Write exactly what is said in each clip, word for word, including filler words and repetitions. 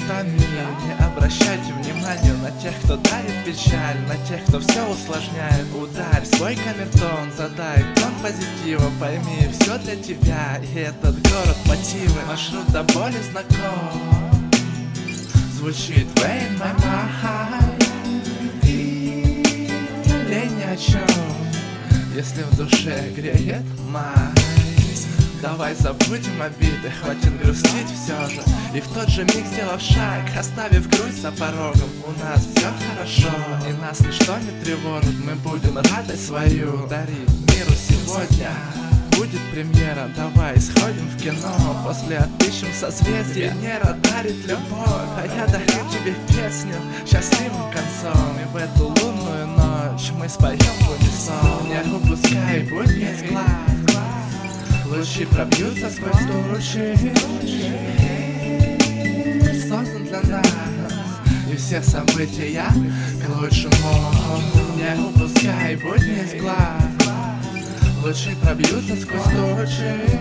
устами. Не обращайте внимания на тех, кто дарит печаль, на тех, кто все усложняет. Ударь свой камертон, задай тон позитива. Пойми, все для тебя, и этот город мотивы. Маршрут до боли знаком, звучит way in my mind. Лень ни о чем, если в душе греет май. Давай забудем обиды, хватит грустить все же. И в тот же миг, сделав шаг, оставив грусть за порогом, у нас все хорошо, и нас ничто не тревожит. Мы будем радость свою дарить миру сегодня. Будет премьера, давай сходим в кино. После отыщем созвездие. Венера дарит любовь, а я дарю тебе песню счастливым концом. И в эту лунную ночь мы споем в унисон. Не упускай, будь не склад, лучи пробьются сквозь тучи. Создан для нас, и все события к лучшему. Не упускай, будь не склад, лучи пробьются сквозь тучи.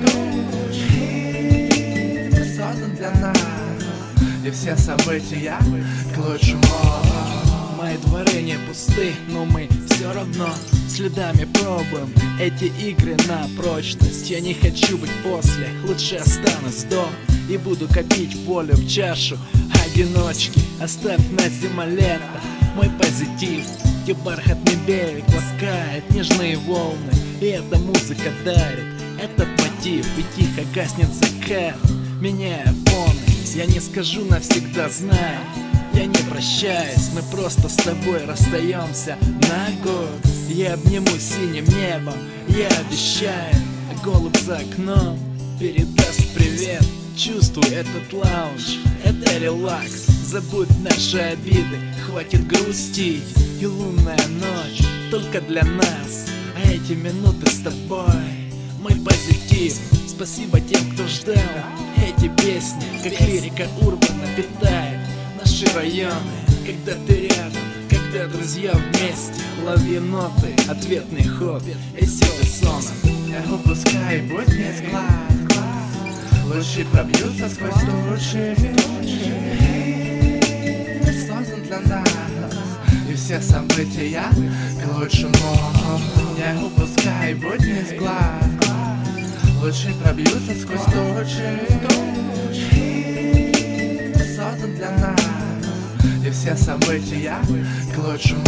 Создан для нас, и все события к лучшему. Мои дворы не пусты, но мы все равно следами пробуем эти игры на прочность. Я не хочу быть после, лучше останусь до и буду копить волю в чашу одиночки. Оставь на зиме лето мой позитив, где бархатный берег ласкает нежные волны, и эта музыка дарит этот мотив. И тихо гаснет закат, меняя фоны. Я не скажу навсегда, знаю, я не прощаюсь, мы просто с тобой расстаемся на год. Я обниму синим небом, я обещаю, голубь за окном передаст привет. Чувствуй этот лаунж, это релакс. Забудь наши обиды, хватит грустить. И лунная ночь только для нас, а эти минуты с тобой мой позитив. Спасибо тем, кто ждал эти песни, как лирика урбана питает наши районы. Когда ты рядом, когда друзья вместе, лови ноты, ответный ход и силы сона. Не упускай, будь не склад, лучи пробьются сквозь тучи. Создан для нас, и все события к лучшему. Не упускай, будь не склад, лучи пробьются сквозь тучи. Создан для нас, и все события к лучшему.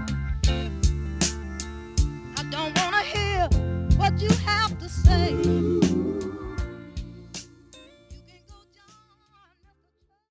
What you have to say.